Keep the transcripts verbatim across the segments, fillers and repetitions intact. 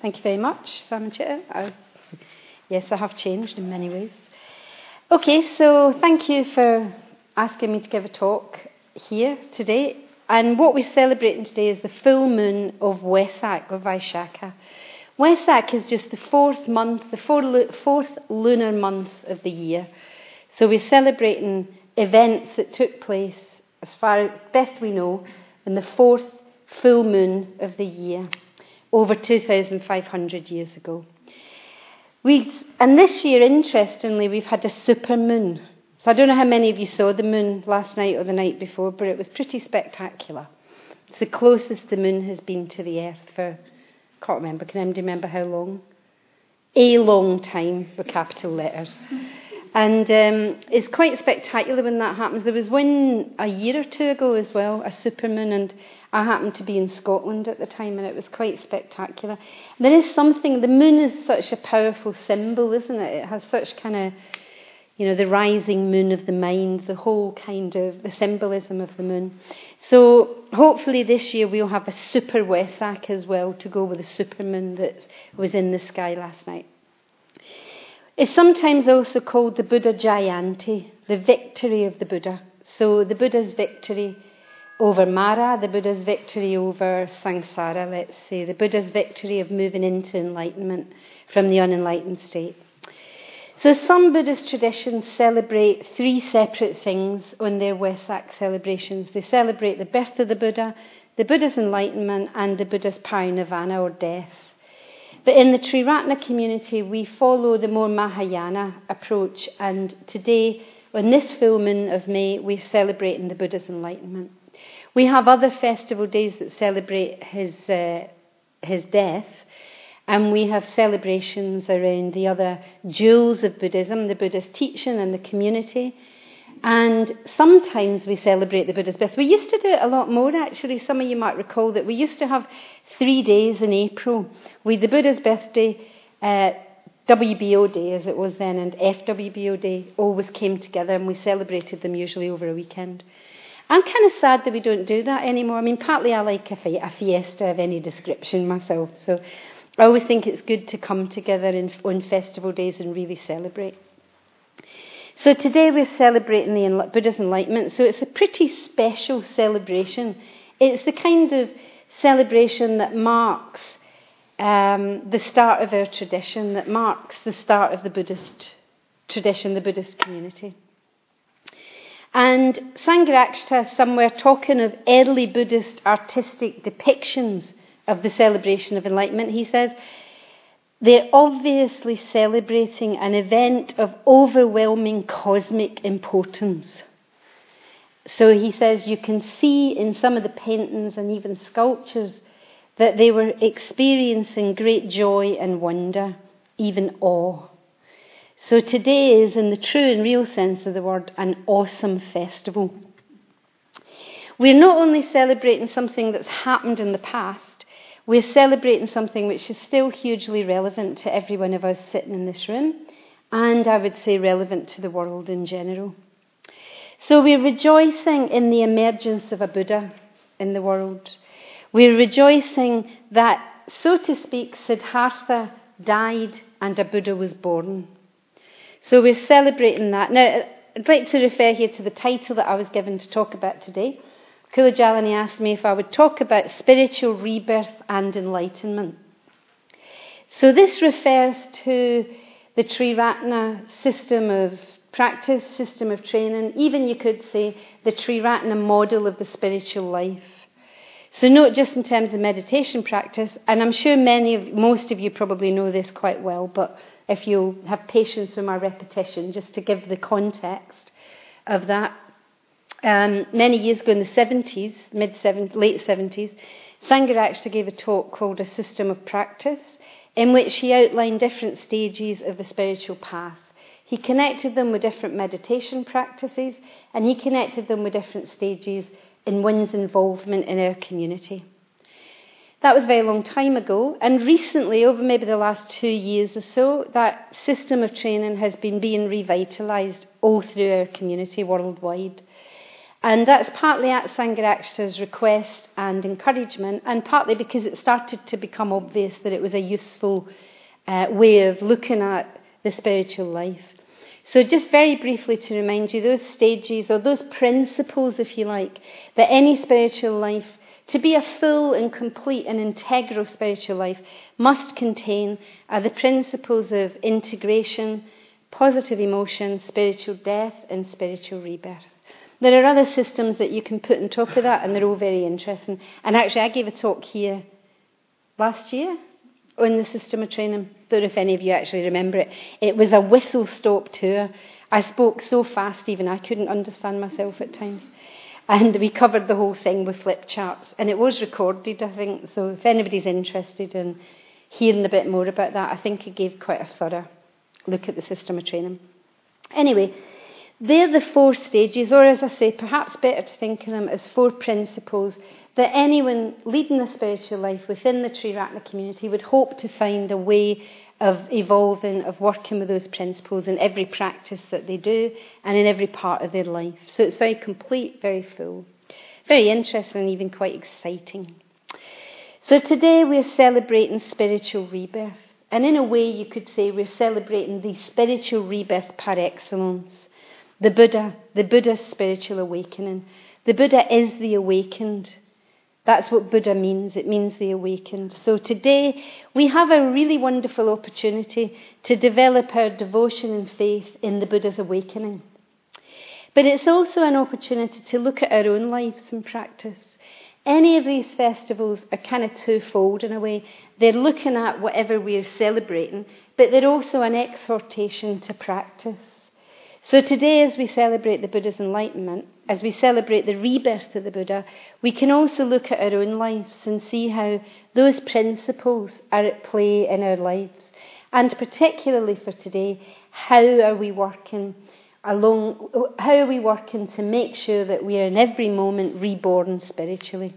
Thank you very much, Samachita. I, yes, I have changed in many ways. Okay, so thank you for asking me to give a talk here today. And what we're celebrating today is the full moon of Wesak, or Vaishakha. Wesak is just the fourth month, the fourth lunar month of the year. So we're celebrating events that took place, as far as best we know, in the fourth full moon of the year, over two thousand five hundred years ago. We, and this year, interestingly, we've had a super moon. So I don't know how many of you saw the moon last night or the night before, but it was pretty spectacular. It's the closest the moon has been to the Earth for, I can't remember, can anybody remember how long? A long time, with capital letters. And um, it's quite spectacular when that happens. There was one a year or two ago as well, a supermoon, and I happened to be in Scotland at the time, and it was quite spectacular. There is something, the moon is such a powerful symbol, isn't it? It has such kind of, you know, the rising moon of the mind, the whole kind of, the symbolism of the moon. So hopefully this year we'll have a super Wesak as well to go with the supermoon that was in the sky last night. It's sometimes also called the Buddha Jayanti, the victory of the Buddha. So the Buddha's victory over Mara, the Buddha's victory over samsara, let's say, the Buddha's victory of moving into enlightenment from the unenlightened state. So some Buddhist traditions celebrate three separate things on their Wesak celebrations. They celebrate the birth of the Buddha, the Buddha's enlightenment, and the Buddha's parinirvana, or death. But in the Triratna community, we follow the more Mahayana approach, and today, on this full moon of May, we're celebrating the Buddha's enlightenment. We have other festival days that celebrate his uh, his death, and we have celebrations around the other jewels of Buddhism, the Buddha's teaching and the community. And sometimes we celebrate the Buddha's birth. We used to do it a lot more, actually. Some of you might recall that we used to have three days in April with the Buddha's birthday, uh, W B O Day as it was then, and F W B O Day always came together, and we celebrated them usually over a weekend. I'm kind of sad that we don't do that anymore. I mean, partly I like a, fi- a fiesta of any description myself, so I always think it's good to come together in, on festival days and really celebrate. So today we're celebrating the Buddha's enlightenment, so it's a pretty special celebration. It's the kind of celebration that marks um, the start of our tradition, that marks the start of the Buddhist tradition, the Buddhist community. And Sangharakshita, somewhere talking of early Buddhist artistic depictions of the celebration of enlightenment, he says, they're obviously celebrating an event of overwhelming cosmic importance. So he says you can see in some of the paintings and even sculptures that they were experiencing great joy and wonder, even awe. So today is, in the true and real sense of the word, an awesome festival. We're not only celebrating something that's happened in the past, we're celebrating something which is still hugely relevant to every one of us sitting in this room, and I would say relevant to the world in general. So we're rejoicing in the emergence of a Buddha in the world. We're rejoicing that, so to speak, Siddhartha died and a Buddha was born. So we're celebrating that. Now, I'd like to refer here to the title that I was given to talk about today. Kula Jalani asked me if I would talk about spiritual rebirth and enlightenment. So this refers to the Triratna system of practice, system of training, even you could say the Triratna model of the spiritual life. So not just in terms of meditation practice, and I'm sure many of, most of you probably know this quite well, but if you have patience with my repetition, just to give the context of that. Um, many years ago in the seventies, mid seventies, late seventies, Sangharakshita gave a talk called A System of Practice, in which he outlined different stages of the spiritual path. He connected them with different meditation practices, and he connected them with different stages in one's involvement in our community. That was a very long time ago, and recently, over maybe the last two years or so, that system of training has been being revitalised all through our community worldwide. And that's partly at Sangharakshita's request and encouragement, and partly because it started to become obvious that it was a useful uh, way of looking at the spiritual life. So just very briefly to remind you, those stages, or those principles, if you like, that any spiritual life, to be a full and complete and integral spiritual life, must contain are the principles of integration, positive emotion, spiritual death, and spiritual rebirth. There are other systems that you can put on top of that, and they're all very interesting. And actually, I gave a talk here last year on the system of training. Don't know if any of you actually remember it. It was a whistle-stop tour. I spoke so fast, even I couldn't understand myself at times. And we covered the whole thing with flip charts. And it was recorded, I think. So if anybody's interested in hearing a bit more about that, I think it gave quite a thorough look at the system of training. Anyway, they're the four stages, or as I say, perhaps better to think of them as four principles that anyone leading a spiritual life within the Triratna community would hope to find a way of evolving, of working with those principles in every practice that they do and in every part of their life. So it's very complete, very full, very interesting and even quite exciting. So today we're celebrating spiritual rebirth. And in a way you could say we're celebrating the spiritual rebirth par excellence. The Buddha, the Buddha's spiritual awakening. The Buddha is the awakened. That's what Buddha means. It means the awakened. So today we have a really wonderful opportunity to develop our devotion and faith in the Buddha's awakening. But it's also an opportunity to look at our own lives and practice. Any of these festivals are kind of twofold in a way. They're looking at whatever we're celebrating, but they're also an exhortation to practice. So today, as we celebrate the Buddha's enlightenment, as we celebrate the rebirth of the Buddha, we can also look at our own lives and see how those principles are at play in our lives. And particularly for today, how are we working along, how are we working to make sure that we are in every moment reborn spiritually?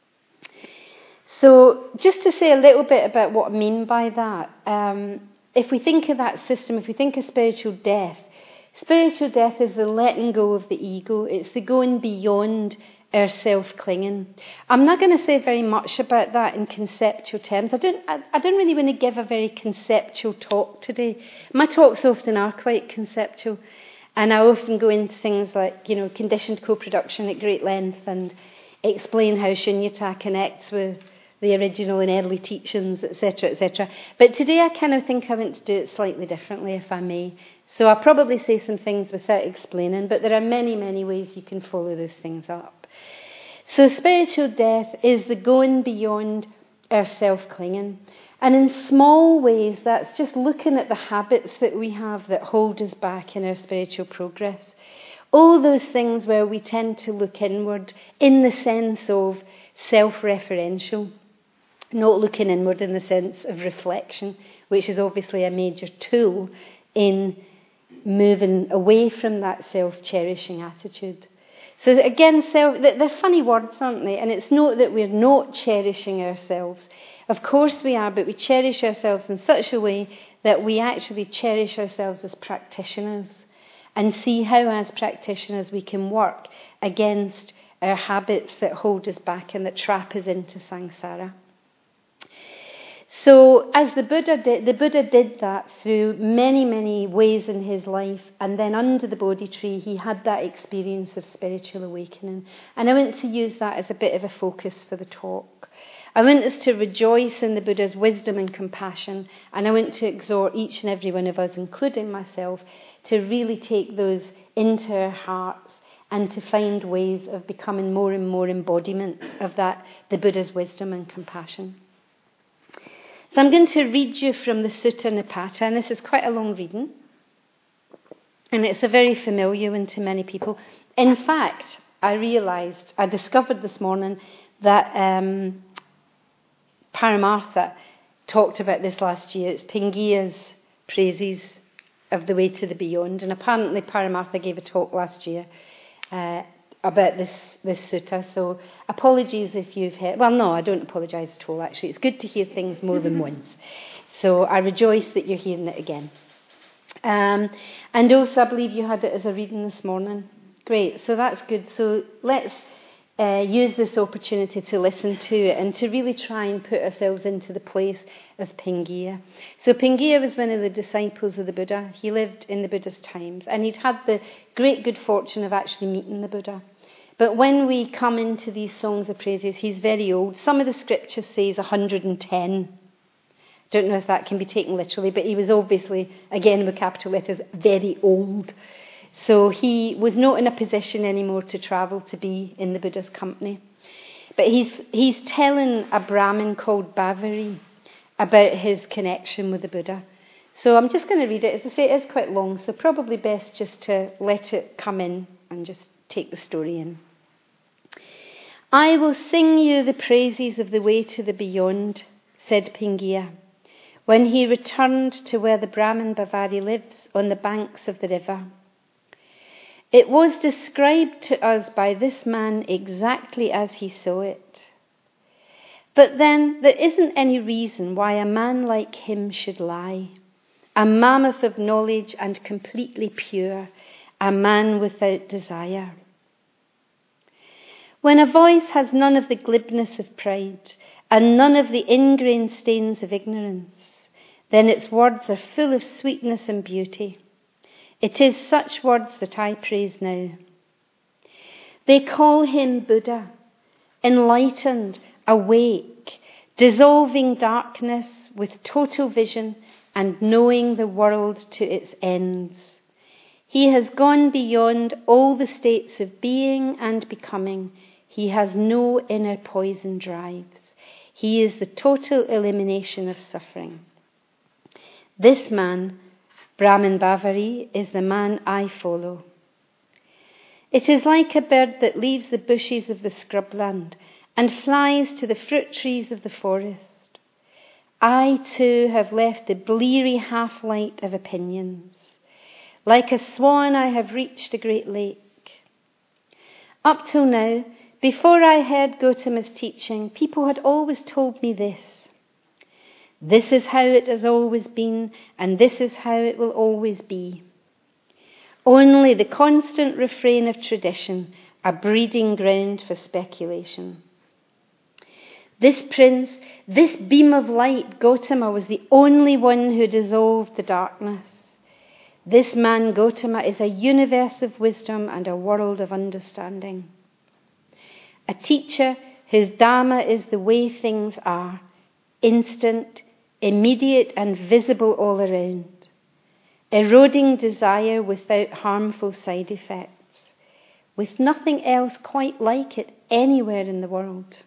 So just to say a little bit about what I mean by that, um, if we think of that system, if we think of spiritual death, spiritual death is the letting go of the ego. It's the going beyond our self-clinging. I'm not going to say very much about that in conceptual terms. I don't, I, I don't really want to give a very conceptual talk today. My talks often are quite conceptual. And I often go into things like, you know, conditioned co-production at great length and explain how Shunyata connects with the original and early teachings, et cetera, et cetera. But today I kind of think I want to do it slightly differently, if I may. So I'll probably say some things without explaining, but there are many, many ways you can follow those things up. So spiritual death is the going beyond our self-clinging. And in small ways, that's just looking at the habits that we have that hold us back in our spiritual progress. All those things where we tend to look inward in the sense of self-referential, not looking inward in the sense of reflection, which is obviously a major tool in moving away from that self-cherishing attitude. So again, self, they're funny words, aren't they? And it's not that we're not cherishing ourselves. Of course we are, but we cherish ourselves in such a way that we actually cherish ourselves as practitioners and see how as practitioners we can work against our habits that hold us back and that trap us into samsara. So as the Buddha did, the Buddha did that through many, many ways in his life, and then under the Bodhi tree he had that experience of spiritual awakening. And I want to use that as a bit of a focus for the talk. I want us to rejoice in the Buddha's wisdom and compassion, and I want to exhort each and every one of us, including myself, to really take those into our hearts and to find ways of becoming more and more embodiments of that, the Buddha's wisdom and compassion. So I'm going to read you from the Sutta Nipata, and this is quite a long reading, and it's a very familiar one to many people. In fact, I realised, I discovered this morning that um, Paramartha talked about this last year. It's Pingia's praises of the way to the beyond, and apparently Paramartha gave a talk last year uh, about this, this sutta, so apologies if you've heard. Well, no, I don't apologise at all, actually. It's good to hear things more than once. So I rejoice that you're hearing it again. Um, and also, I believe you had it as a reading this morning. Great, so that's good. So let's uh, use this opportunity to listen to it and to really try and put ourselves into the place of Pingia. So Pingia was one of the disciples of the Buddha. He lived in the Buddha's times, and he'd had the great good fortune of actually meeting the Buddha. But when we come into these songs of praises, he's very old. Some of the scriptures say he's one hundred ten. Don't know if that can be taken literally, but he was obviously, again with capital letters, very old. So he was not in a position anymore to travel to be in the Buddha's company. But he's he's telling a Brahmin called Bavari about his connection with the Buddha. So I'm just going to read it. As I say, it is quite long, so probably best just to let it come in and just take the story in. I will sing you the praises of the way to the beyond, said Pingia, when he returned to where the Brahmin Bavari lives on the banks of the river. It was described to us by this man exactly as he saw it. But then there isn't any reason why a man like him should lie. A mammoth of knowledge and completely pure, a man without desire. When a voice has none of the glibness of pride and none of the ingrained stains of ignorance, then its words are full of sweetness and beauty. It is such words that I praise now. They call him Buddha, enlightened, awake, dissolving darkness with total vision and knowing the world to its ends. He has gone beyond all the states of being and becoming. He has no inner poison drives. He is the total elimination of suffering. This man, Brahmin Bavari, is the man I follow. It is like a bird that leaves the bushes of the scrubland and flies to the fruit trees of the forest. I too have left the bleary half-light of opinions. Like a swan I have reached a great lake. Up till now, before I heard Gautama's teaching, people had always told me this. This is how it has always been, and this is how it will always be. Only the constant refrain of tradition, a breeding ground for speculation. This prince, this beam of light, Gautama, was the only one who dissolved the darkness. This man, Gautama, is a universe of wisdom and a world of understanding. A teacher whose Dharma is the way things are, instant, immediate and visible all around, eroding desire without harmful side effects, with nothing else quite like it anywhere in the world.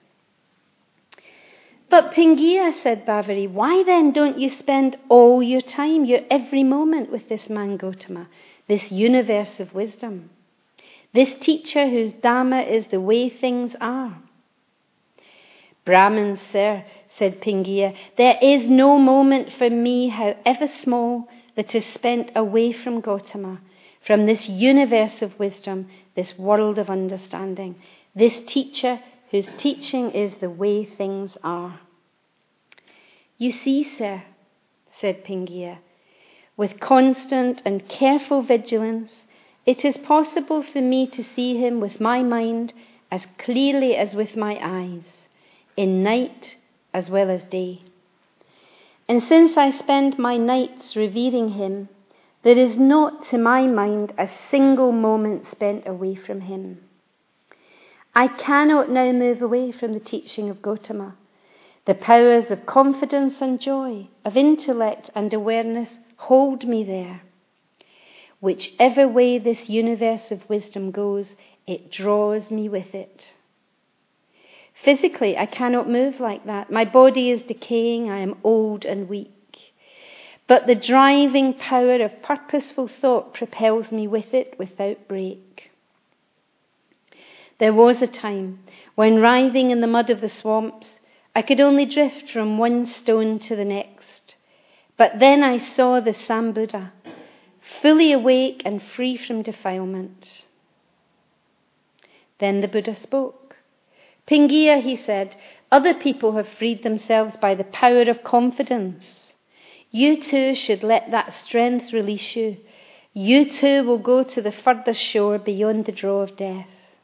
But Pingia, said Bavari, why then don't you spend all your time, your every moment with this man Gautama, this universe of wisdom, this teacher whose Dhamma is the way things are? Brahmins, sir, said Pingia, there is no moment for me, however small, that is spent away from Gautama, from this universe of wisdom, this world of understanding, this teacher whose teaching is the way things are. You see, sir, said Pingia, with constant and careful vigilance, it is possible for me to see him with my mind as clearly as with my eyes, in night as well as day. And since I spend my nights revering him, there is not to my mind a single moment spent away from him. I cannot now move away from the teaching of Gautama. The powers of confidence and joy, of intellect and awareness hold me there. Whichever way this universe of wisdom goes, it draws me with it. Physically, I cannot move like that. My body is decaying, I am old and weak. But the driving power of purposeful thought propels me with it without break. There was a time when, writhing in the mud of the swamps, I could only drift from one stone to the next. But then I saw the Sambuddha, fully awake and free from defilement. Then the Buddha spoke. Pingia, he said, other people have freed themselves by the power of confidence. You too should let that strength release you. You too will go to the further shore beyond the draw of death.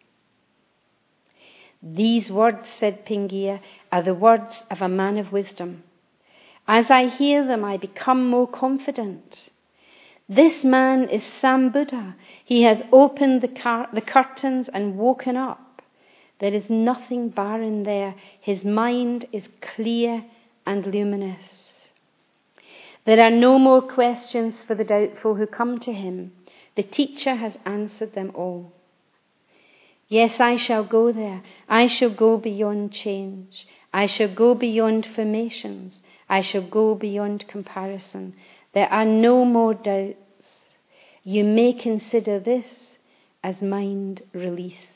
These words, said Pingia, are the words of a man of wisdom. As I hear them, I become more confident. This man is Sambuddha. He has opened the, car- the curtains and woken up. There is nothing barren there. His mind is clear and luminous. There are no more questions for the doubtful who come to him. The teacher has answered them all. Yes, I shall go there. I shall go beyond change. I shall go beyond formations. I shall go beyond comparison. There are no more doubts. You may consider this as mind released.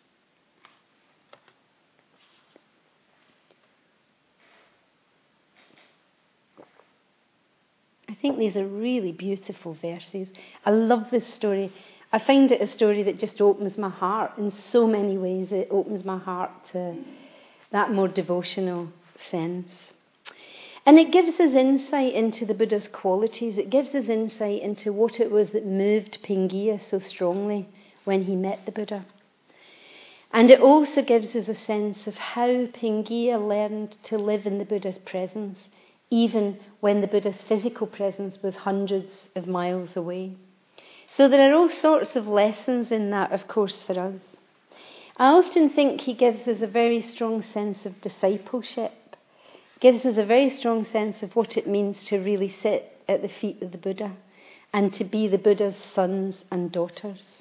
I think these are really beautiful verses. I love this story. I find it a story that just opens my heart in so many ways. It opens my heart to that more devotional sense. And it gives us insight into the Buddha's qualities. It gives us insight into what it was that moved Pingia so strongly when he met the Buddha. And it also gives us a sense of how Pingia learned to live in the Buddha's presence, even when the Buddha's physical presence was hundreds of miles away. So there are all sorts of lessons in that, of course, for us. I often think he gives us a very strong sense of discipleship, gives us a very strong sense of what it means to really sit at the feet of the Buddha and to be the Buddha's sons and daughters.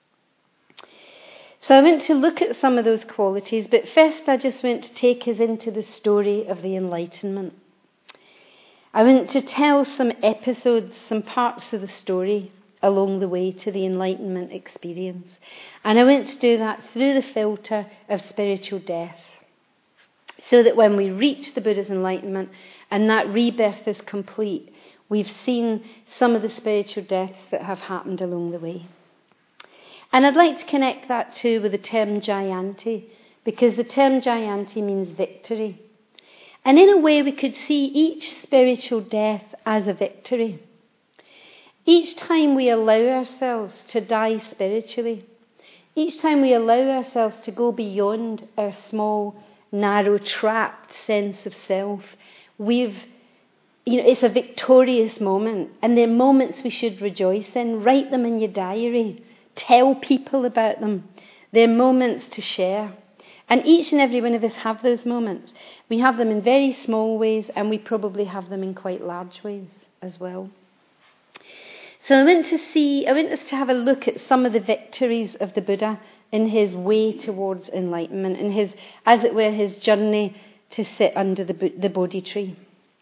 So I want to look at some of those qualities, but first I just want to take us into the story of the Enlightenment. I want to tell some episodes, some parts of the story along the way to the Enlightenment experience. And I want to do that through the filter of spiritual death, so that when we reach the Buddha's enlightenment and that rebirth is complete, we've seen some of the spiritual deaths that have happened along the way. And I'd like to connect that too with the term Jayanti, because the term Jayanti means victory. And in a way, we could see each spiritual death as a victory. Each time we allow ourselves to die spiritually, each time we allow ourselves to go beyond our small, narrow, trapped sense of self, we've, you know, it's a victorious moment. And they're moments we should rejoice in. Write them in your diary. Tell people about them. They're moments to share. And each and every one of us have those moments. We have them in very small ways, and we probably have them in quite large ways as well. So I want to see, I want us to have a look at some of the victories of the Buddha in his way towards enlightenment, in his, as it were, his journey to sit under the, the Bodhi tree.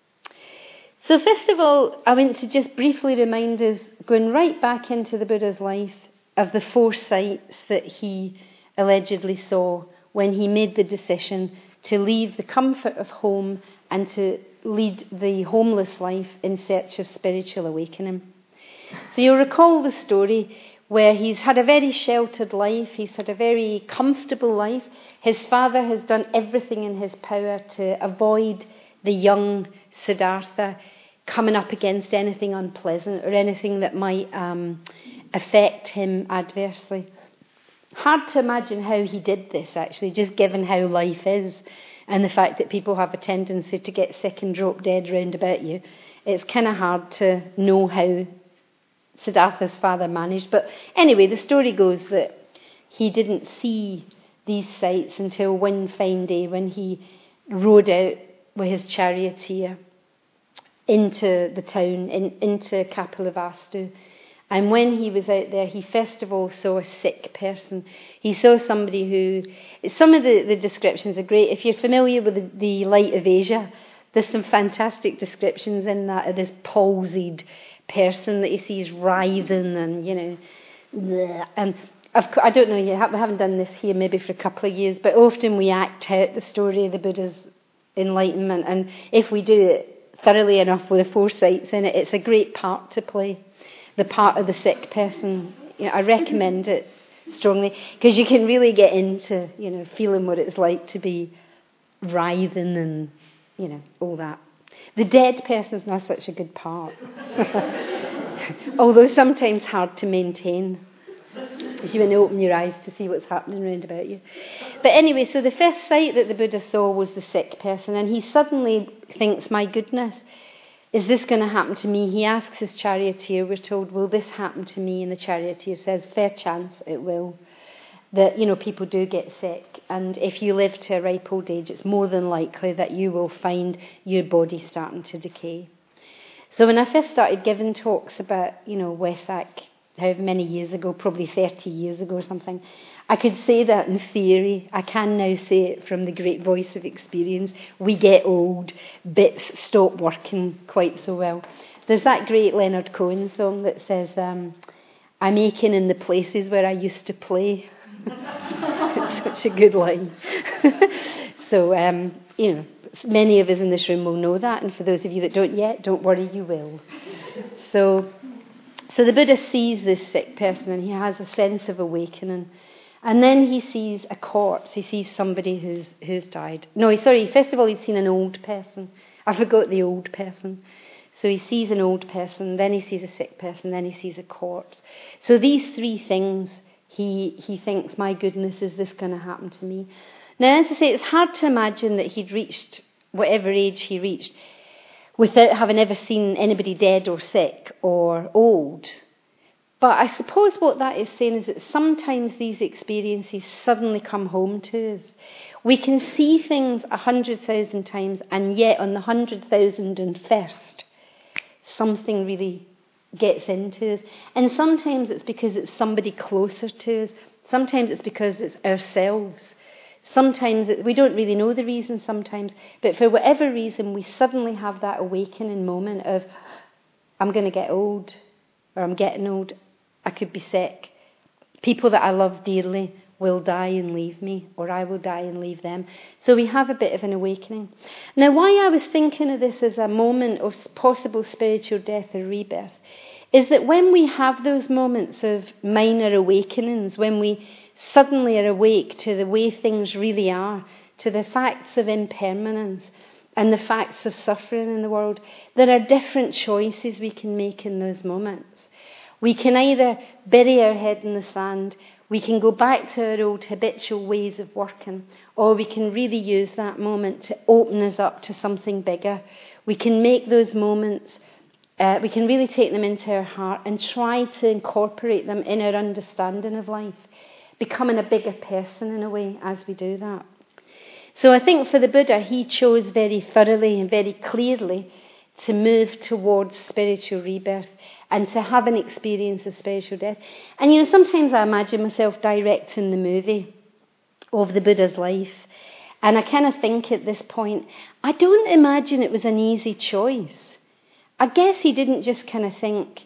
So first of all, I want to just briefly remind us, going right back into the Buddha's life, of the four sights that he allegedly saw when he made the decision to leave the comfort of home and to lead the homeless life in search of spiritual awakening. So you'll recall the story where he's had a very sheltered life, he's had a very comfortable life. His father has done everything in his power to avoid the young Siddhartha coming up against anything unpleasant or anything that might um, affect him adversely. Hard to imagine how he did this, actually, just given how life is and the fact that people have a tendency to get sick and drop dead round about you. It's kind of hard to know how Siddhartha's father managed. But anyway, the story goes that he didn't see these sights until one fine day when he rode out with his charioteer into the town, in, into Kapilavastu. And when he was out there, he first of all saw a sick person. He saw somebody who, some of the, the descriptions are great. If you're familiar with the, the Light of Asia, there's some fantastic descriptions in that of this palsied person that he sees writhing and, you know, bleh. And I've, I don't know, you we haven't done this here maybe for a couple of years, but often we act out the story of the Buddha's enlightenment. And if we do it thoroughly enough with the four sights in it, it's a great part to play. The part of the sick person, you know, I recommend it strongly because you can really get into, you know, feeling what it's like to be writhing and, you know, all that. The dead person's not such a good part. although sometimes hard to maintain, as you want to open your eyes to see what's happening around about you. But anyway, so the first sight that the Buddha saw was the sick person, and he suddenly thinks, my goodness, is this going to happen to me? He asks his charioteer, we're told, will this happen to me? And the charioteer says, fair chance it will. That, you know, people do get sick, and if you live to a ripe old age, it's more than likely that you will find your body starting to decay. So when I first started giving talks about, you know, Wesak, however many years ago, probably thirty years ago or something, I could say that in theory. I can now say it from the great voice of experience. We get old, bits stop working quite so well. There's that great Leonard Cohen song that says, um, I'm aching in the places where I used to play. It's such a good line. So, um, you know, many of us in this room will know that, and for those of you that don't yet, don't worry, you will. So, so the Buddha sees this sick person, and he has a sense of awakening. And then he sees a corpse. He sees somebody who's who's died. No, sorry, first of all, he'd seen an old person. I forgot the old person. So he sees an old person, then he sees a sick person, then he sees a corpse. So these three things, he he thinks, my goodness, is this going to happen to me? Now, as I say, it's hard to imagine that he'd reached whatever age he reached without having ever seen anybody dead or sick or old. But I suppose what that is saying is that sometimes these experiences suddenly come home to us. We can see things a hundred thousand times, and yet on the hundred thousand and first, something really gets into us. And sometimes it's because it's somebody closer to us. Sometimes it's because it's ourselves. Sometimes it, we don't really know the reason sometimes, but for whatever reason, we suddenly have that awakening moment of, I'm going to get old, or I'm getting old. I could be sick. People that I love dearly will die and leave me, or I will die and leave them. So we have a bit of an awakening. Now, why I was thinking of this as a moment of possible spiritual death or rebirth is that when we have those moments of minor awakenings, when we suddenly are awake to the way things really are, to the facts of impermanence and the facts of suffering in the world, there are different choices we can make in those moments. We can either bury our head in the sand, we can go back to our old habitual ways of working, or we can really use that moment to open us up to something bigger. We can make those moments, uh, we can really take them into our heart and try to incorporate them in our understanding of life, becoming a bigger person in a way as we do that. So I think for the Buddha, he chose very thoroughly and very clearly to move towards spiritual rebirth and to have an experience of spiritual death. And, you know, sometimes I imagine myself directing the movie of the Buddha's life. And I kind of think at this point, I don't imagine it was an easy choice. I guess he didn't just kind of think,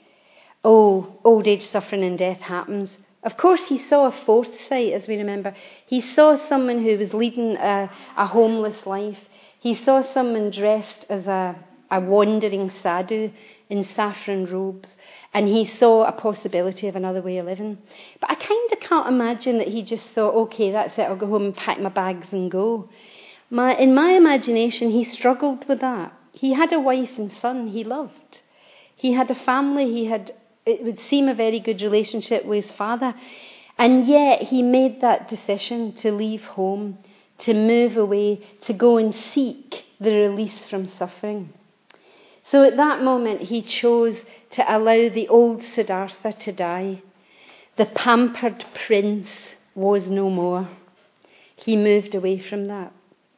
oh, old age suffering and death happens. Of course, he saw a fourth sight, as we remember. He saw someone who was leading a, a homeless life. He saw someone dressed as a, a wandering sadhu in saffron robes, and he saw a possibility of another way of living. But I kind of can't imagine that he just thought, okay, that's it, I'll go home and pack my bags and go. My, in my imagination, he struggled with that. He had a wife and son he loved. He had a family, he had, it would seem, a very good relationship with his father. And yet he made that decision to leave home, to move away, to go and seek the release from suffering. So at that moment, he chose to allow the old Siddhartha to die. The pampered prince was no more. He moved away from that.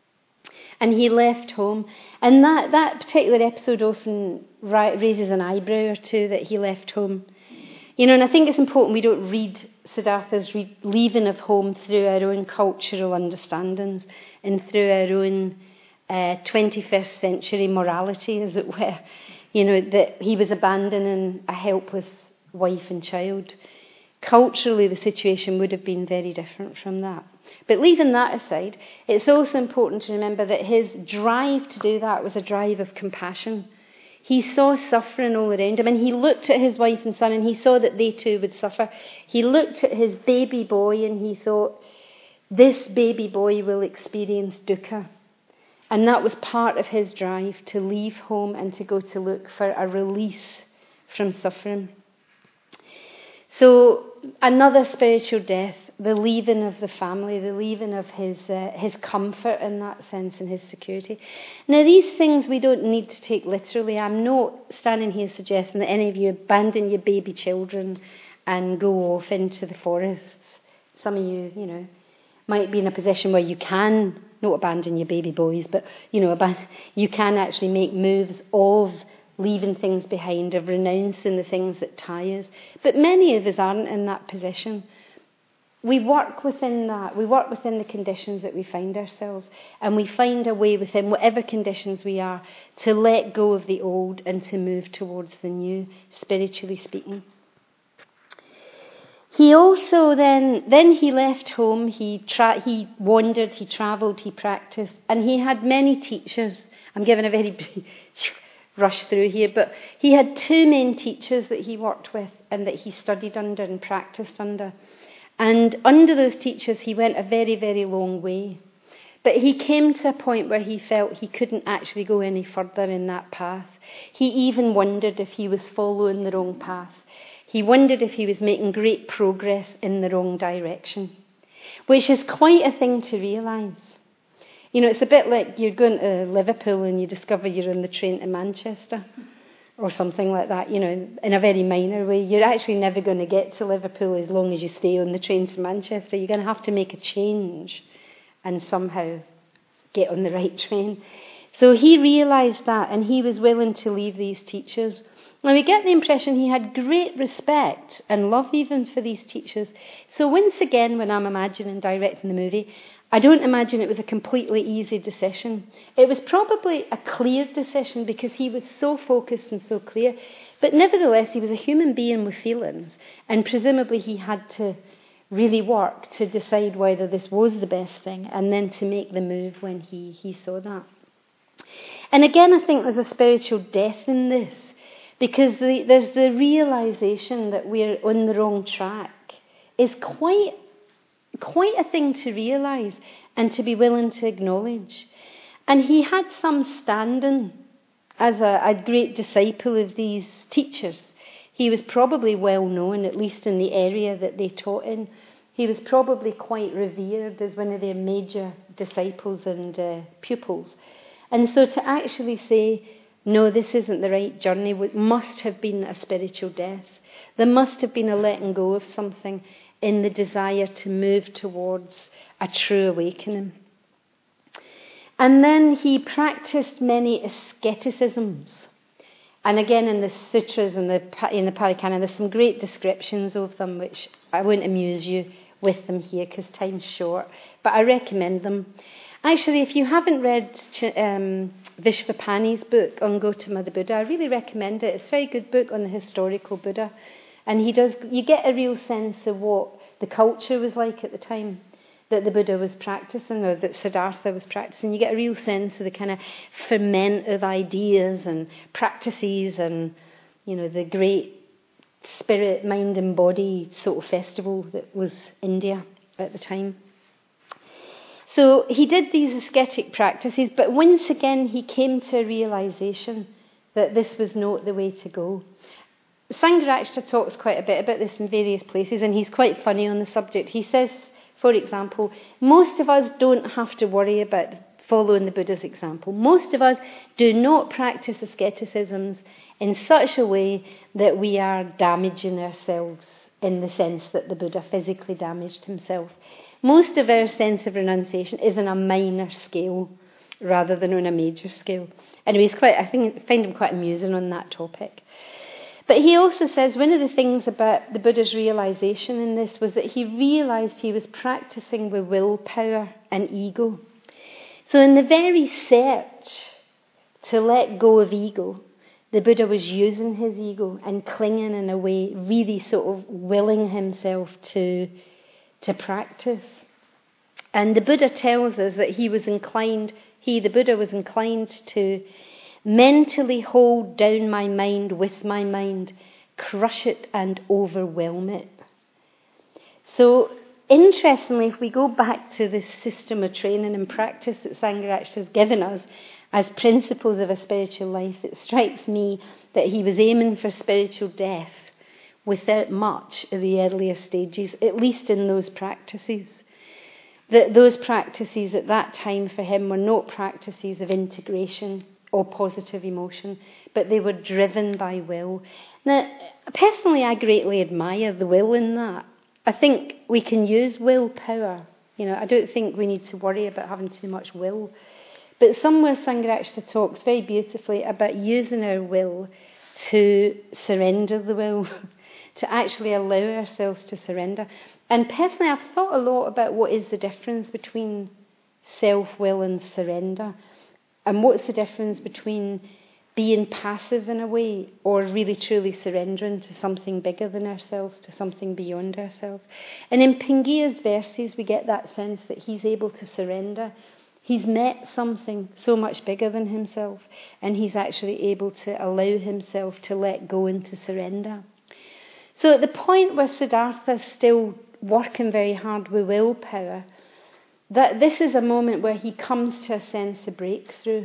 And he left home. And that, that particular episode often raises an eyebrow or two, that he left home. You know, and I think it's important we don't read Siddhartha's re- leaving of home through our own cultural understandings and through our own Uh, twenty-first century morality, as it were. You know, that he was abandoning a helpless wife and child. Culturally, the situation would have been very different from that. But leaving that aside, it's also important to remember that his drive to do that was a drive of compassion. He saw suffering all around him, and he looked at his wife and son, and he saw that they too would suffer. He looked at his baby boy, and he thought, this baby boy will experience dukkha. And that was part of his drive, to leave home and to go to look for a release from suffering. So another spiritual death, the leaving of the family, the leaving of his uh, his comfort in that sense and his security. Now these things we don't need to take literally. I'm not standing here suggesting that any of you abandon your baby children and go off into the forests. Some of you, you know, might be in a position where you can not abandon your baby boys, but, you know, aban- you can actually make moves of leaving things behind, of renouncing the things that tie us. But many of us aren't in that position. We work within that. We work within the conditions that we find ourselves, and we find a way within whatever conditions we are to let go of the old and to move towards the new, spiritually speaking. He also then, then he left home, he tra- he wandered, he travelled, he practised, and he had many teachers. I'm giving a very rush through here, but he had two main teachers that he worked with and that he studied under and practised under. And under those teachers, he went a very, very long way. But he came to a point where he felt he couldn't actually go any further in that path. He even wondered if he was following the wrong path. He wondered if he was making great progress in the wrong direction, which is quite a thing to realise. You know, it's a bit like you're going to Liverpool and you discover you're on the train to Manchester or something like that, you know, in a very minor way. You're actually never going to get to Liverpool as long as you stay on the train to Manchester. You're going to have to make a change and somehow get on the right train. So he realised that, and he was willing to leave these teachers. Now we get the impression he had great respect and love even for these teachers. So once again, when I'm imagining directing the movie, I don't imagine it was a completely easy decision. It was probably a clear decision because he was so focused and so clear. But nevertheless, he was a human being with feelings, and presumably he had to really work to decide whether this was the best thing and then to make the move when he, he saw that. And again, I think there's a spiritual death in this, because the, there's the realisation that we're on the wrong track is quite, quite a thing to realise and to be willing to acknowledge. And he had some standing as a, a great disciple of these teachers. He was probably well known, at least in the area that they taught in. He was probably quite revered as one of their major disciples and uh, pupils. And so to actually say, no, this isn't the right journey, must have been a spiritual death. There must have been a letting go of something in the desire to move towards a true awakening. And then he practiced many asceticisms. And again, in the sutras and the in the Parikana, there's some great descriptions of them, which I won't amuse you with them here because time's short, but I recommend them. Actually, if you haven't read um, Vishvapani's book on Gautama the Buddha, I really recommend it. It's a very good book on the historical Buddha, and he does. You get a real sense of what the culture was like at the time that the Buddha was practicing, or that Siddhartha was practicing. You get a real sense of the kind of ferment of ideas and practices, and you know the great spirit, mind, and body sort of festival that was India at the time. So he did these ascetic practices, but once again he came to a realisation that this was not the way to go. Sangharakshita talks quite a bit about this in various places, and he's quite funny on the subject. He says, for example, most of us don't have to worry about following the Buddha's example. Most of us do not practice asceticisms in such a way that we are damaging ourselves in the sense that the Buddha physically damaged himself. Most of our sense of renunciation is on a minor scale rather than on a major scale. Anyway, he's quite, I think, find him quite amusing on that topic. But he also says one of the things about the Buddha's realisation in this was that he realised he was practising with willpower and ego. So in the very search to let go of ego, the Buddha was using his ego and clinging in a way, really sort of willing himself to, to practice. And the Buddha tells us that he was inclined, he, the Buddha, was inclined to mentally hold down my mind with my mind, crush it and overwhelm it. So interestingly, if we go back to this system of training and practice that Sangharakshita has given us as principles of a spiritual life, it strikes me that he was aiming for spiritual death without much of the earlier stages, at least in those practices. That those practices at that time for him were not practices of integration or positive emotion, but they were driven by will. Now, personally, I greatly admire the will in that. I think we can use willpower. You know, I don't think we need to worry about having too much will. But somewhere Sangharakshita talks very beautifully about using our will to surrender the will, to actually allow ourselves to surrender. And personally, I've thought a lot about what is the difference between self-will and surrender. And what's the difference between being passive in a way or really truly surrendering to something bigger than ourselves, to something beyond ourselves. And in Pingia's verses, we get that sense that he's able to surrender. He's met something so much bigger than himself, and he's actually able to allow himself to let go and to surrender. So at the point where Siddhartha's still working very hard with willpower, that this is a moment where he comes to a sense of breakthrough.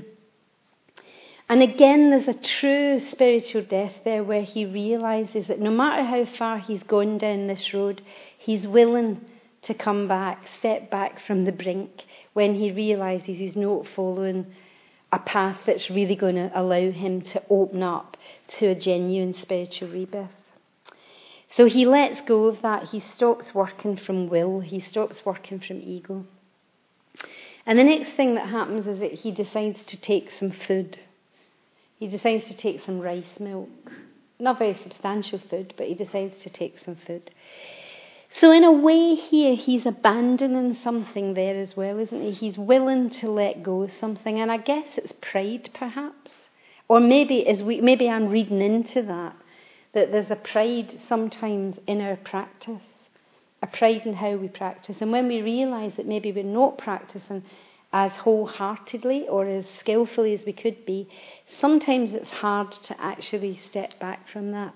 And again, there's a true spiritual death there where he realises that no matter how far he's gone down this road, he's willing to come back, step back from the brink when he realises he's not following a path that's really going to allow him to open up to a genuine spiritual rebirth. So he lets go of that. He stops working from will. He stops working from ego. And the next thing that happens is that he decides to take some food. He decides to take some rice milk. Not very substantial food, but he decides to take some food. So in a way here, he's abandoning something there as well, isn't he? He's willing to let go of something. And I guess it's pride, perhaps. Or maybe as we, maybe I'm reading into that, that there's a pride sometimes in our practice. A pride in how we practice. And when we realise that maybe we're not practicing as wholeheartedly or as skillfully as we could be, sometimes it's hard to actually step back from that.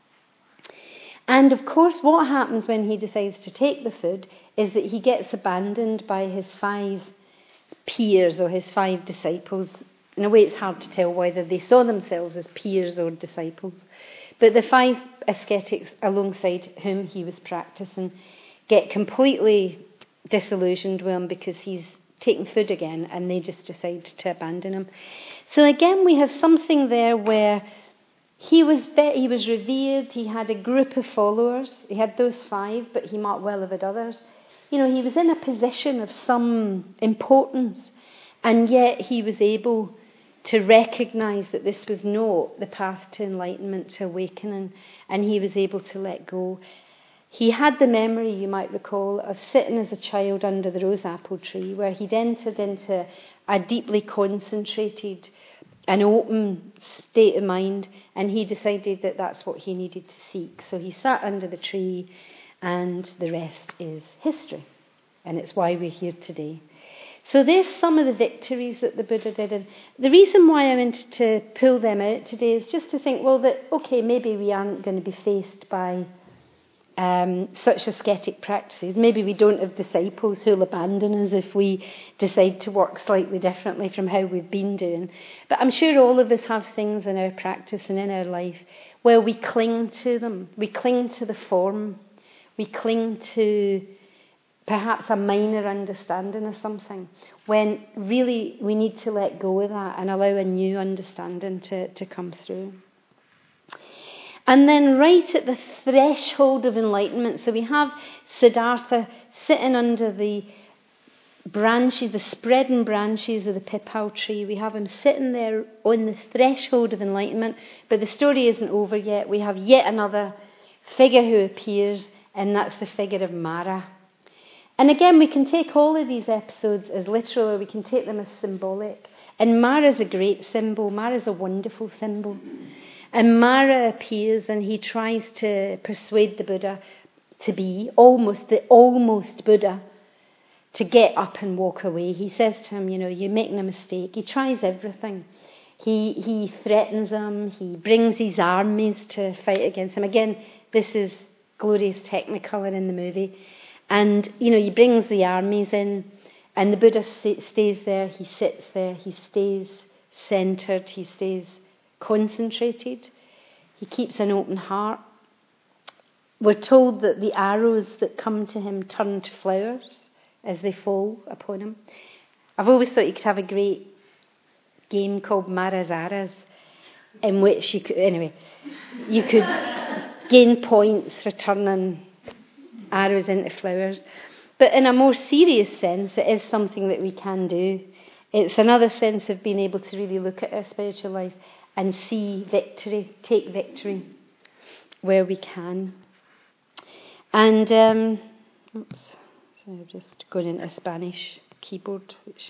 And of course, what happens when he decides to take the food is that he gets abandoned by his five peers or his five disciples. In a way, it's hard to tell whether they saw themselves as peers or disciples. But the five ascetics alongside whom he was practicing get completely disillusioned with him because he's taking food again, and they just decide to abandon him. So again, we have something there where he was he was revered, he had a group of followers, he had those five, but he might well have had others. You know, he was in a position of some importance, and yet he was able to recognise that this was not the path to enlightenment, to awakening, and he was able to let go. He had the memory, you might recall, of sitting as a child under the rose apple tree, where he'd entered into a deeply concentrated and open state of mind, and he decided that that's what he needed to seek. So he sat under the tree, and the rest is history. And it's why we're here today. So there's some of the victories that the Buddha did. And the reason why I wanted to pull them out today is just to think, well, that, okay, maybe we aren't going to be faced by Um, such ascetic practices. Maybe we don't have disciples who'll abandon us if we decide to work slightly differently from how we've been doing. But I'm sure all of us have things in our practice and in our life where we cling to them. We cling to the form. We cling to perhaps a minor understanding of something when really we need to let go of that and allow a new understanding to, to come through. And then right at the threshold of enlightenment, so we have Siddhartha sitting under the branches, the spreading branches of the pipal tree. We have him sitting there on the threshold of enlightenment, but the story isn't over yet. We have yet another figure who appears, and that's the figure of Mara. And again, we can take all of these episodes as literal, or we can take them as symbolic. And Mara's a great symbol. Mara's a wonderful symbol. And Mara appears and he tries to persuade the Buddha to be almost the almost Buddha, to get up and walk away. He says to him, you know, you're making a mistake. He tries everything. He he threatens him. He brings his armies to fight against him. Again, this is glorious technicolor in the movie. And, you know, he brings the armies in, and the Buddha stays there, he sits there, he stays centered, he stays concentrated, he keeps an open heart. We're told that the arrows that come to him turn to flowers as they fall upon him. I've always thought you could have a great game called Marazaras, in which you could, anyway, you could gain points for turning arrows into flowers. But in a more serious sense, it is something that we can do. It's another sense of being able to really look at our spiritual life and see victory, take victory where we can. And, um, oops, sorry, I'm just going into a Spanish keyboard, which,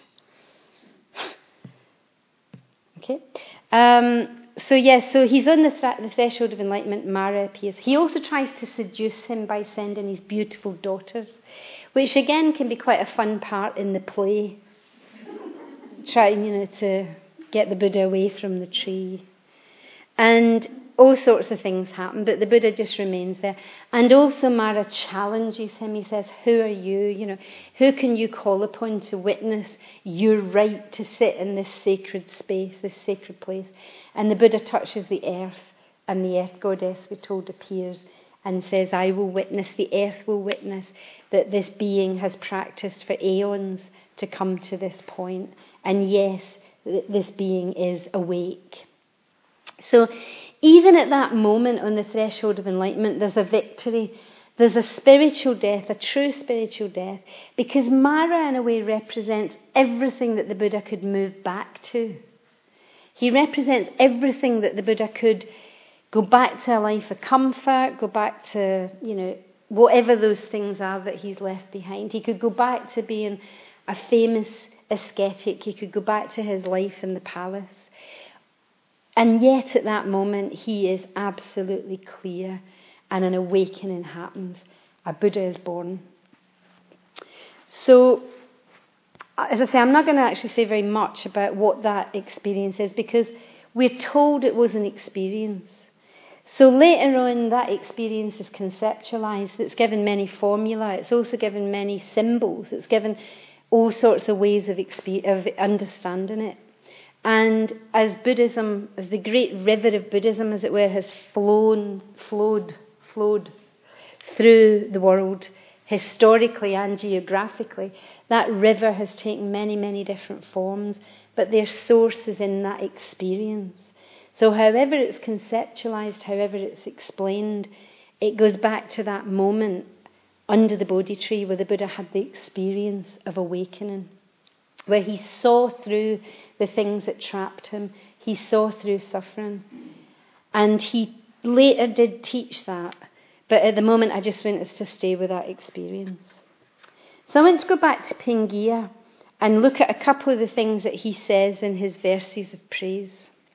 okay. Um, so yes, so he's on the, th- the threshold of enlightenment. Mara appears. He also tries to seduce him by sending his beautiful daughters, which again can be quite a fun part in the play. Trying, you know, to get the Buddha away from the tree. And all sorts of things happen, but the Buddha just remains there. And also Mara challenges him. He says, who are you? You know, who can you call upon to witness your right to sit in this sacred space, this sacred place? And the Buddha touches the earth, and the earth goddess, we're told, appears and says, I will witness, the earth will witness that this being has practiced for aeons to come to this point. And yes, this being is awake. So even at that moment on the threshold of enlightenment, there's a victory. There's a spiritual death, a true spiritual death, because Mara in a way represents everything that the Buddha could move back to. He represents everything that the Buddha could go back to, a life of comfort, go back to, you know, whatever those things are that he's left behind. He could go back to being a famous ascetic. He could go back to his life in the palace. And yet at that moment, he is absolutely clear, and an awakening happens. A Buddha is born. So, as I say, I'm not going to actually say very much about what that experience is, because we're told it was an experience. So later on, that experience is conceptualized. It's given many formula. It's also given many symbols. It's given all sorts of ways of, exp- of understanding it. And as Buddhism, as the great river of Buddhism, as it were, has flown, flowed, flowed through the world, historically and geographically, that river has taken many, many different forms, but their source is in that experience. So however it's conceptualized, however it's explained, it goes back to that moment under the Bodhi tree where the Buddha had the experience of awakening, where he saw through the things that trapped him. He saw through suffering. And he later did teach that. But at the moment, I just want us to stay with that experience. So I want to go back to Pingia and look at a couple of the things that he says in his verses of praise,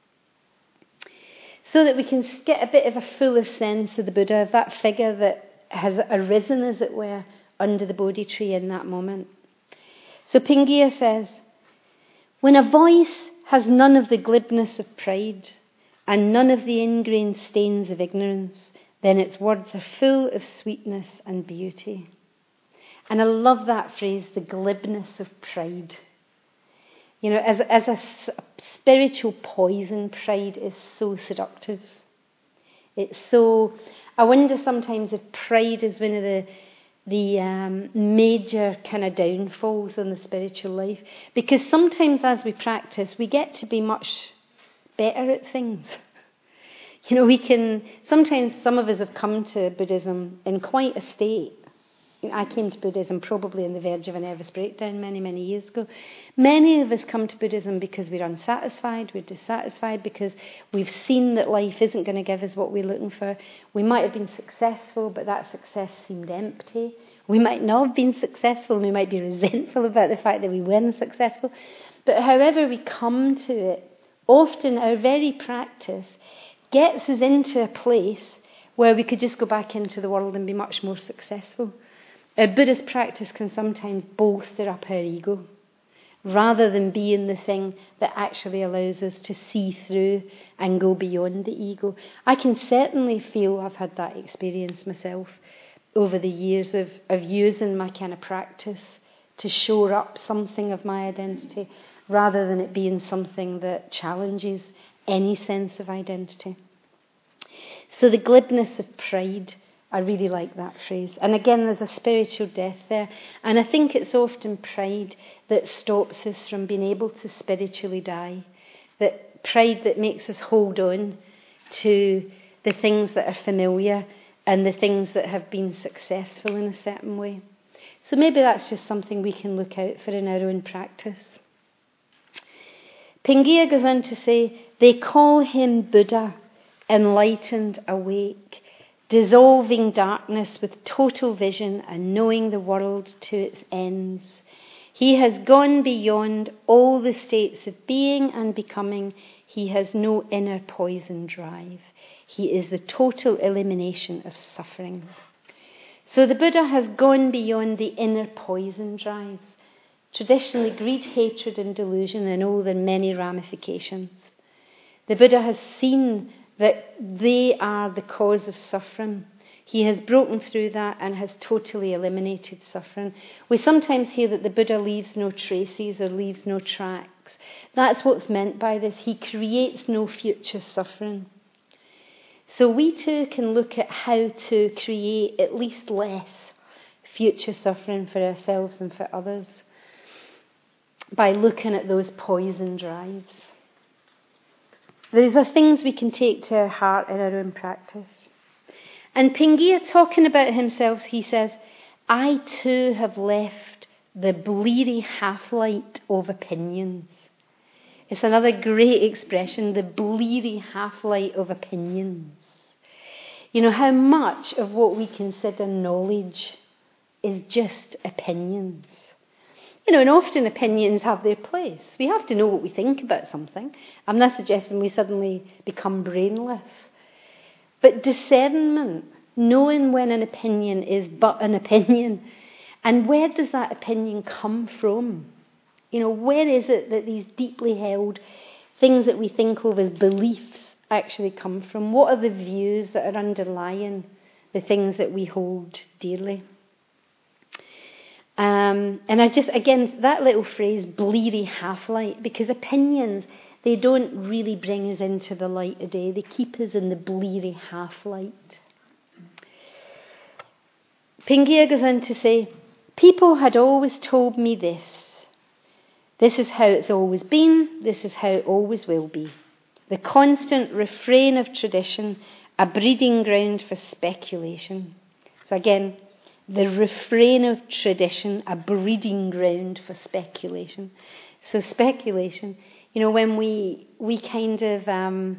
so that we can get a bit of a fuller sense of the Buddha, of that figure that has arisen, as it were, under the Bodhi tree in that moment. So Pingia says, when a voice has none of the glibness of pride and none of the ingrained stains of ignorance, then its words are full of sweetness and beauty. And I love that phrase, the glibness of pride. You know, as, as a spiritual poison, pride is so seductive. It's so, I wonder sometimes if pride is one of the the um, major kind of downfalls in the spiritual life, because sometimes as we practice, we get to be much better at things. You know, we can, sometimes some of us have come to Buddhism in quite a state. I came to Buddhism probably on the verge of a nervous breakdown many, many years ago. Many of us come to Buddhism because we're unsatisfied, we're dissatisfied, because we've seen that life isn't going to give us what we're looking for. We might have been successful, but that success seemed empty. We might not have been successful, and we might be resentful about the fact that we weren't successful. But however we come to it, often our very practice gets us into a place where we could just go back into the world and be much more successful. Our Buddhist practice can sometimes bolster up our ego, rather than being the thing that actually allows us to see through and go beyond the ego. I can certainly feel I've had that experience myself. over the years of, of using my kind of practice to shore up something of my identity rather than it being something that challenges any sense of identity. So the glibness of pride, I really like that phrase. And again, there's a spiritual death there. And I think it's often pride that stops us from being able to spiritually die. That pride that makes us hold on to the things that are familiar and the things that have been successful in a certain way. So maybe that's just something we can look out for in our own practice. Pingia goes on to say, they call him Buddha, enlightened, awake, dissolving darkness with total vision and knowing the world to its ends. He has gone beyond all the states of being and becoming. He has no inner poison drive. He is the total elimination of suffering. So the Buddha has gone beyond the inner poison drives. Traditionally, greed, hatred and delusion and all their many ramifications. The Buddha has seen that they are the cause of suffering. He has broken through that and has totally eliminated suffering. We sometimes hear that the Buddha leaves no traces or leaves no tracks. That's what's meant by this. He creates no future suffering. So we too can look at how to create at least less future suffering for ourselves and for others by looking at those poison drives. These are things we can take to our heart in our own practice. And Pingia, talking about himself, he says, I too have left the bleary half-light of opinions. It's another great expression, the bleary half-light of opinions. You know, how much of what we consider knowledge is just opinions. You know, and often opinions have their place. We have to know what we think about something. I'm not suggesting we suddenly become brainless. But discernment, knowing when an opinion is but an opinion, and where does that opinion come from? You know, where is it that these deeply held things that we think of as beliefs actually come from? What are the views that are underlying the things that we hold dearly? Um, and I just, again, that little phrase, bleary half-light, because opinions, they don't really bring us into the light of day. They keep us in the bleary half-light. Pingia goes on to say, people had always told me this. This is how it's always been. This is how it always will be. The constant refrain of tradition, a breeding ground for speculation. So again, the refrain of tradition, a breeding ground for speculation. So speculation, you know, when we we kind of, um,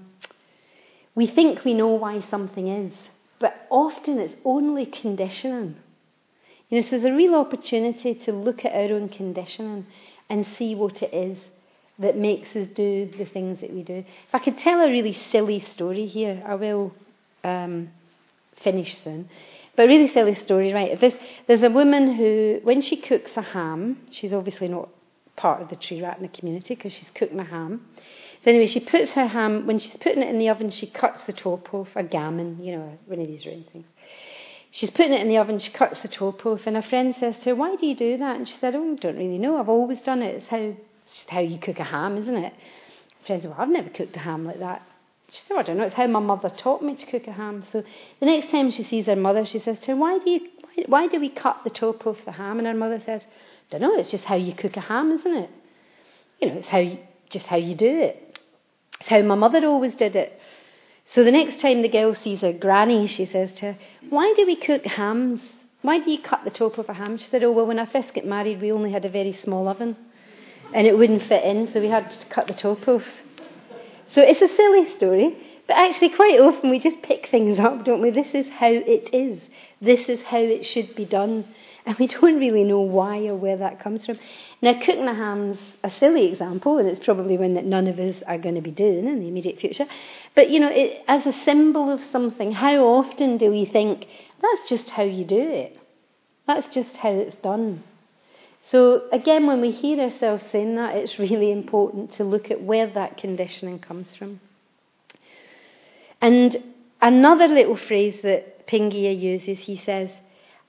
we think we know why something is, but often it's only conditioning. You know, so there's a real opportunity to look at our own conditioning and see what it is that makes us do the things that we do. If I could tell a really silly story here, I will um, finish soon. But a really silly story, right? There's, there's a woman who, when she cooks a ham, she's obviously not part of the Tree Ratner community because she's cooking a ham. So anyway, she puts her ham, when she's putting it in the oven, she cuts the top off, a gammon, you know, one of these round things. She's putting it in the oven, she cuts the top off, and a friend says to her, why do you do that? And she said, oh, I don't really know, I've always done it. It's how, it's how you cook a ham, isn't it? The friend said, well, I've never cooked a ham like that. She said, oh, I don't know, it's how my mother taught me to cook a ham. So the next time she sees her mother, she says to her, why do you, why, why do we cut the top off the ham? And her mother says, I don't know, it's just how you cook a ham, isn't it? You know, it's how you, just how you do it. It's how my mother always did it. So the next time the girl sees her granny, she says to her, why do we cook hams? Why do you cut the top of a ham? She said, oh, well, when I first got married, we only had a very small oven and it wouldn't fit in, so we had to cut the top off. So it's a silly story, but actually quite often we just pick things up, don't we? This is how it is. This is how it should be done. And we don't really know why or where that comes from. Now, cooking a ham's a silly example, and it's probably one that none of us are going to be doing in the immediate future. But, you know, it, as a symbol of something, how often do we think, that's just how you do it? That's just how it's done. So, again, when we hear ourselves saying that, it's really important to look at where that conditioning comes from. And another little phrase that Pingia uses, he says,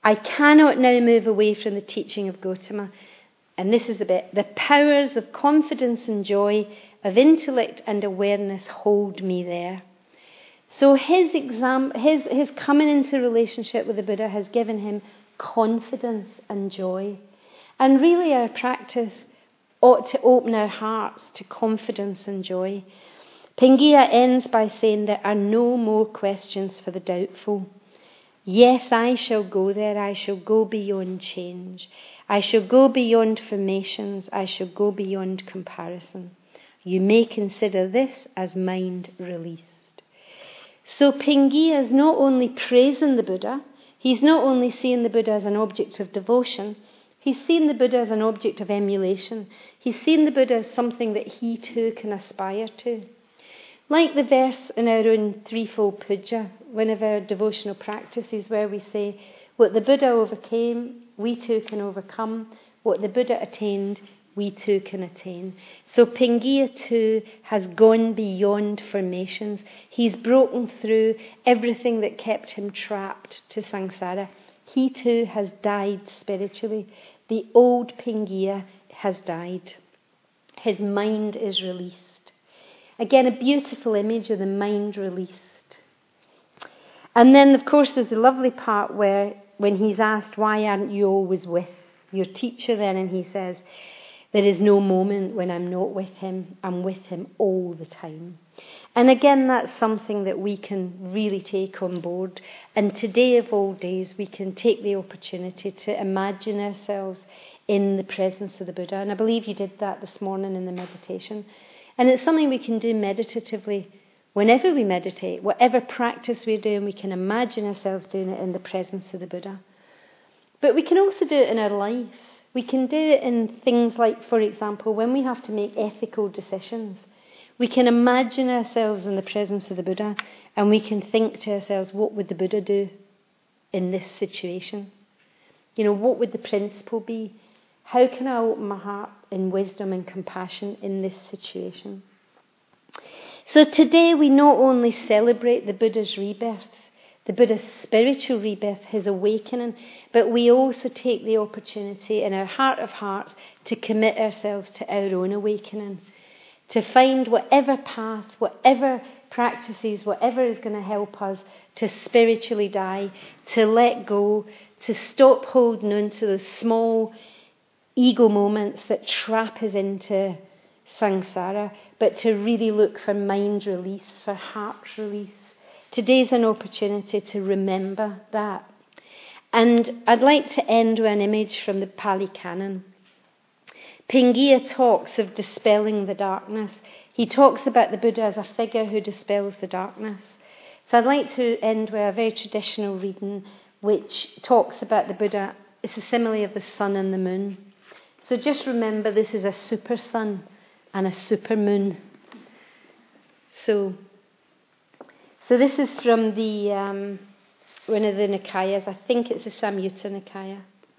I cannot now move away from the teaching of Gautama. And this is the bit. The powers of confidence and joy, of intellect and awareness hold me there. So his exam, his, his coming into relationship with the Buddha has given him confidence and joy. And really our practice ought to open our hearts to confidence and joy. Pingia ends by saying there are no more questions for the doubtful. Yes, I shall go there. I shall go beyond change. I shall go beyond formations. I shall go beyond comparison. You may consider this as mind released. So Pingia is not only praising the Buddha, he's not only seeing the Buddha as an object of devotion, he's seeing the Buddha as an object of emulation. He's seeing the Buddha as something that he too can aspire to. Like the verse in our own threefold puja, one of our devotional practices where we say, what the Buddha overcame, we too can overcome. What the Buddha attained, we too can attain. So Pingia too has gone beyond formations. He's broken through everything that kept him trapped to samsara. He too has died spiritually. The old Pingia has died. His mind is released. Again, a beautiful image of the mind released. And then, of course, there's the lovely part where when he's asked, why aren't you always with your teacher then? And he says, there is no moment when I'm not with him. I'm with him all the time. And again, that's something that we can really take on board. And today of all days, we can take the opportunity to imagine ourselves in the presence of the Buddha. And I believe you did that this morning in the meditation. And it's something we can do meditatively whenever we meditate. Whatever practice we're doing, we can imagine ourselves doing it in the presence of the Buddha. But we can also do it in our life. We can do it in things like, for example, when we have to make ethical decisions. We can imagine ourselves in the presence of the Buddha and we can think to ourselves, what would the Buddha do in this situation? You know, what would the principle be? How can I open my heart in wisdom and compassion in this situation? So today we not only celebrate the Buddha's rebirth, the Buddha's spiritual rebirth, his awakening, but we also take the opportunity in our heart of hearts to commit ourselves to our own awakening, to find whatever path, whatever practices, whatever is going to help us to spiritually die, to let go, to stop holding on to those small ego moments that trap us into samsara, but to really look for mind release, for heart release. Today's an opportunity to remember that. And I'd like to end with an image from the Pali Canon. Pingia talks of dispelling the darkness. He talks about the Buddha as a figure who dispels the darkness. So I'd like to end with a very traditional reading which talks about the Buddha. It's a simile of the sun and the moon. So just remember, this is a super sun and a super moon. So, so this is from the um, one of the Nikayas. I think it's the Samyutta Nikaya.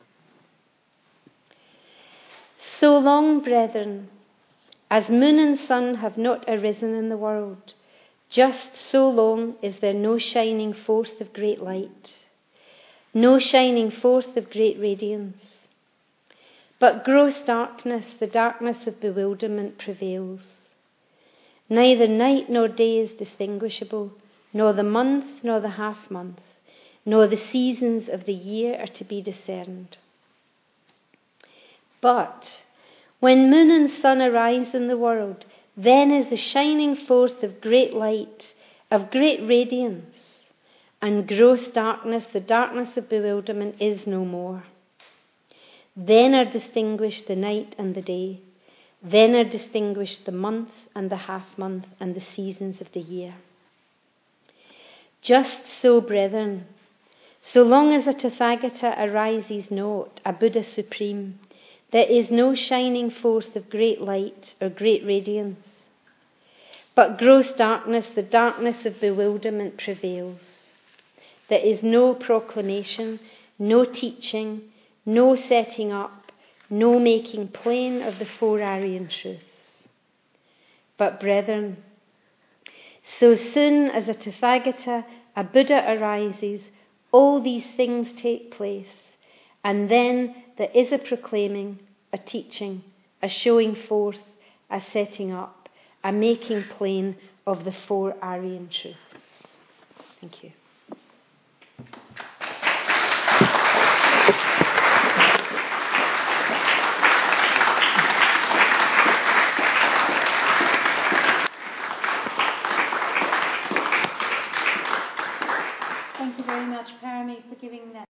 So long, brethren, as moon and sun have not arisen in the world, just so long is there no shining forth of great light, no shining forth of great radiance. But gross darkness, the darkness of bewilderment, prevails. Neither night nor day is distinguishable, nor the month nor the half-month, nor the seasons of the year are to be discerned. But when moon and sun arise in the world, then is the shining forth of great light, of great radiance, and gross darkness, the darkness of bewilderment, is no more. Then are distinguished the night and the day. Then are distinguished the month and the half-month and the seasons of the year. Just so, brethren, so long as a Tathagata arises not, a Buddha supreme, there is no shining forth of great light or great radiance. But gross darkness, the darkness of bewilderment, prevails. There is no proclamation, no teaching, no setting up, no making plain of the four Aryan truths. But brethren, so soon as a Tathagata, a Buddha arises, all these things take place, and then there is a proclaiming, a teaching, a showing forth, a setting up, a making plain of the four Arian truths. Thank you. Thank you very much, Parami, for giving that.